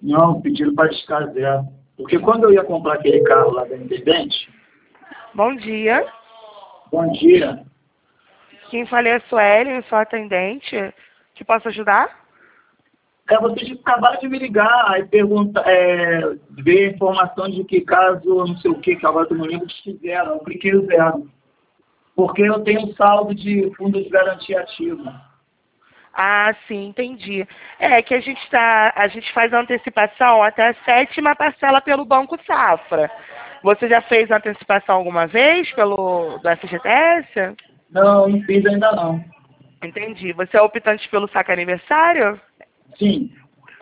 Não, pediram para descasear. Porque quando eu ia comprar aquele carro lá da Independente... Bom dia. Bom dia. Quem fala é a Suelen, sua atendente. Te posso ajudar? Vocês acabaram de me ligar e perguntar, ver a informação de que caso, não sei o que agora eu não lembro, que fizeram. Eu cliquei no 0. Porque eu tenho um saldo de fundo de garantia ativo. Ah, sim, entendi. É que a gente faz a antecipação até a 7ª parcela pelo Banco Safra. Você já fez a antecipação alguma vez do FGTS? Não fiz ainda não. Entendi. Você é optante pelo saque aniversário? Sim.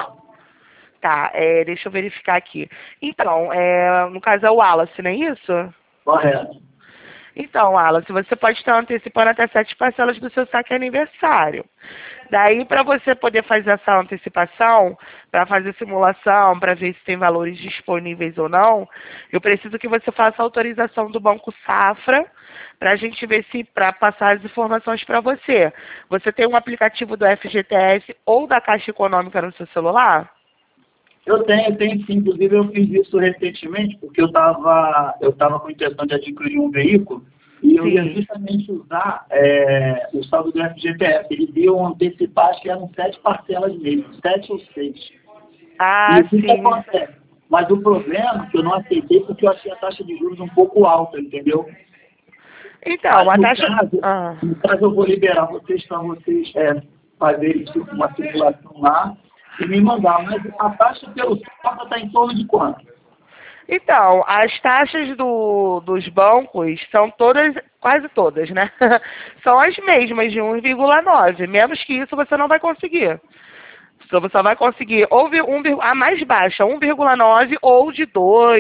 Tá, deixa eu verificar aqui. Então, no caso é o Wallace, não é isso? Correto. Então, Wallace, você pode estar antecipando até 7 parcelas do seu saque aniversário. Daí, para você poder fazer essa antecipação, para fazer simulação, para ver se tem valores disponíveis ou não, eu preciso que você faça a autorização do Banco Safra, para a gente ver se, para passar as informações para você. Você tem um aplicativo do FGTS ou da Caixa Econômica no seu celular? Eu tenho sim. Inclusive, eu fiz isso recentemente, porque eu tava com a intenção de adquirir um veículo e eu ia justamente usar o saldo do FGTS. Eles iam antecipar, acho que eram 7 parcelas mesmo, 7 ou 6. Ah, E o que sim. acontece? Mas o problema é que eu não aceitei porque eu achei a taxa de juros um pouco alta, entendeu? Então, Mas a taxa... no caso eu vou liberar vocês para vocês fazerem tipo, uma simulação lá e me mandar. Mas a taxa pelo Safra está em torno de quanto? Então, as taxas dos bancos são todas, quase todas, né? São as mesmas, de 1,9. Menos que isso você não vai conseguir. Você só vai conseguir ou a mais baixa, 1,9 ou de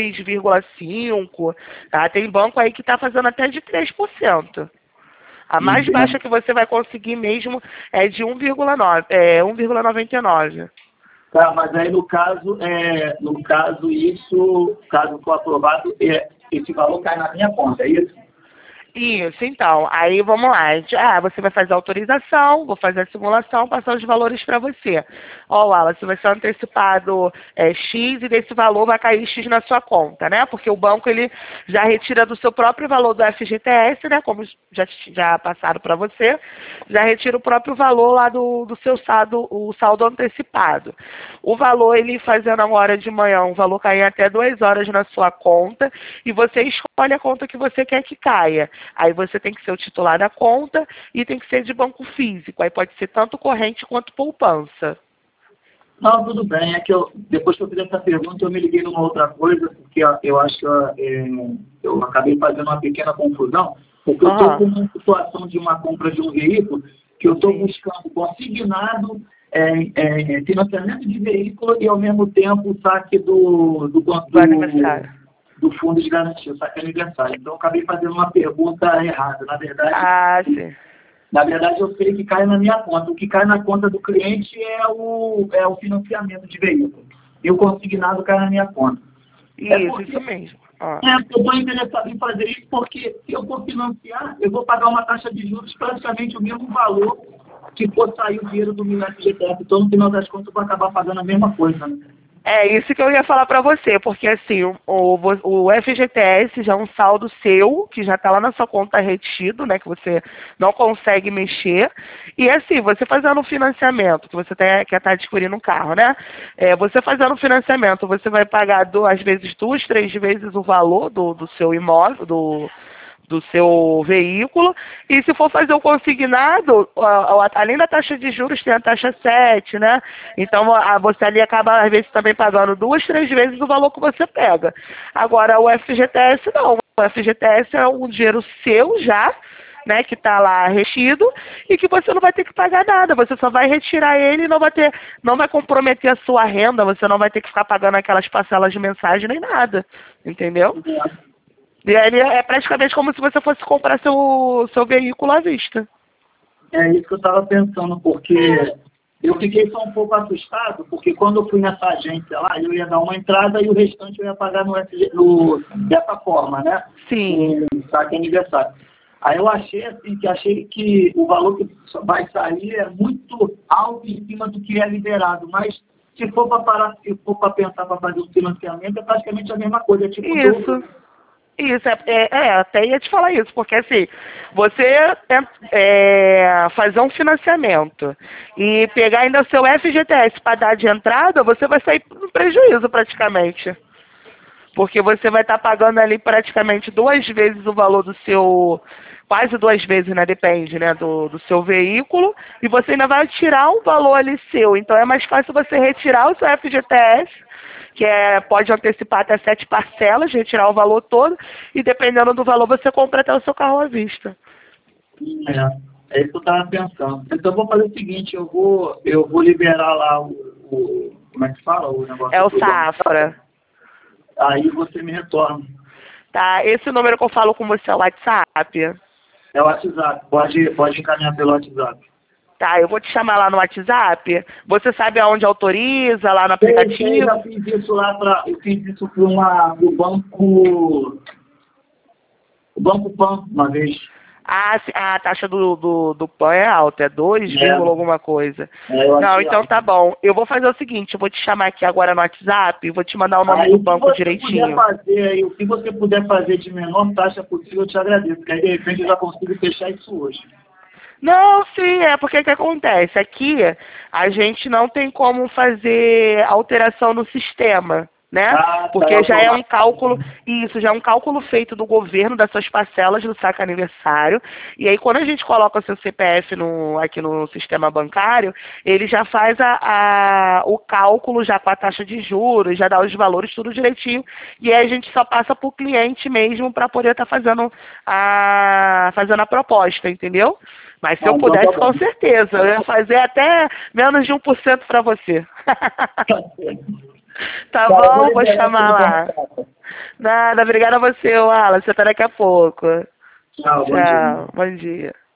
2,5. Tá? Tem banco aí que está fazendo até de 3%. A mais baixa que você vai conseguir mesmo é de 1,9, 1,99. Tá, mas aí no caso isso, caso for aprovado, esse valor cai na minha conta, é isso? Isso, então. Aí vamos lá. Você vai fazer a autorização, vou fazer a simulação, passar os valores para você. Ó, Wallace, vai ser antecipado X e desse valor vai cair X na sua conta, né? Porque o banco ele já retira do seu próprio valor do FGTS, né? Como já passaram para você, já retira o próprio valor lá do seu saldo, o saldo antecipado. O valor, ele fazendo agora de manhã, o valor cair até 2 horas na sua conta e você escolhe a conta que você quer que caia. Aí você tem que ser o titular da conta e tem que ser de banco físico. Aí pode ser tanto corrente quanto poupança. Não, tudo bem. É que depois que eu fiz essa pergunta, eu me liguei numa outra coisa, porque eu acho que eu acabei fazendo uma pequena confusão, porque eu estou com uma situação de uma compra de um veículo que eu estou buscando consignado, financiamento de veículo e, ao mesmo tempo, o saque do aniversário. Do fundo de garantia, o saque aniversário. Então, eu acabei fazendo uma pergunta errada. Sim. Na verdade, eu sei que cai na minha conta. O que cai na conta do cliente é o financiamento de veículo. E o consignado cai na minha conta. Isso mesmo. Eu estou interessado em fazer isso porque se eu for financiar, eu vou pagar uma taxa de juros praticamente o mesmo valor que for sair o dinheiro do meu FGTS. Então, no final das contas, eu vou acabar pagando a mesma coisa, né? É isso que eu ia falar para você, porque assim, o FGTS já é um saldo seu, que já está lá na sua conta retido, né, que você não consegue mexer, e assim, você fazendo um financiamento, que você quer estar adquirindo um carro, né, você fazendo um financiamento, você vai pagar às vezes 2, 3 vezes o valor do seu imóvel, do seu veículo, e se for fazer o consignado, além da taxa de juros, tem a taxa 7, né? Então, você ali acaba, às vezes, também pagando 2, 3 vezes o valor que você pega. Agora, o FGTS, não. O FGTS é um dinheiro seu já, né, que está lá retido, e que você não vai ter que pagar nada, você só vai retirar ele e não vai comprometer a sua renda, você não vai ter que ficar pagando aquelas parcelas de mensagem nem nada, entendeu? E aí é praticamente como se você fosse comprar seu veículo à vista. É isso que eu estava pensando, porque eu fiquei só um pouco assustado, porque quando eu fui nessa agência lá, eu ia dar uma entrada e o restante eu ia pagar dessa forma, né? Sim. No saque aniversário. Aí eu achei que o valor que vai sair é muito alto em cima do que é liberado, mas se for para pensar para fazer um financiamento, é praticamente a mesma coisa. É tipo Isso. dobro. Isso, até ia te falar isso, porque assim, você fazer um financiamento e pegar ainda o seu FGTS para dar de entrada, você vai sair no prejuízo praticamente. Porque você vai estar pagando ali praticamente 2 vezes o valor do seu, quase 2 vezes, né? Depende, né? Do seu veículo, e você ainda vai tirar um valor ali seu. Então é mais fácil você retirar o seu FGTS, que pode antecipar até 7 parcelas, retirar o valor todo, e dependendo do valor você compra até o seu carro à vista. É isso que eu estava pensando. Então eu vou fazer o seguinte, eu vou liberar lá como é que fala o negócio? É o Safra. Aí você me retorna. Tá, esse número que eu falo com você é o WhatsApp? É o WhatsApp, pode encaminhar pelo WhatsApp. Tá, eu vou te chamar lá no WhatsApp. Você sabe aonde autoriza, lá no aplicativo? Eu já fiz isso eu fiz isso pro banco, o Banco Pan, uma vez. Ah, a taxa do PAN é alta, é 2, alguma coisa. Não, então tá bom. Eu vou fazer o seguinte, eu vou te chamar aqui agora no WhatsApp e vou te mandar o nome do banco direitinho. O que você puder fazer de menor taxa possível, eu te agradeço, porque aí de repente eu já consigo fechar isso hoje. Não, sim, porque que acontece? Aqui a gente não tem como fazer alteração no sistema, né? Porque já é um cálculo, isso, já é um cálculo feito do governo das suas parcelas do saque aniversário. E aí quando a gente coloca o seu CPF aqui no sistema bancário, ele já faz o cálculo já com a taxa de juros, já dá os valores tudo direitinho. E aí a gente só passa para o cliente mesmo para poder estar fazendo a proposta, entendeu? Mas se eu pudesse, com certeza, eu ia fazer até menos de 1% para você. Tá bom, vou chamar lá. Nada, obrigada a você, Wallace. Até daqui a pouco. Tchau, bom dia.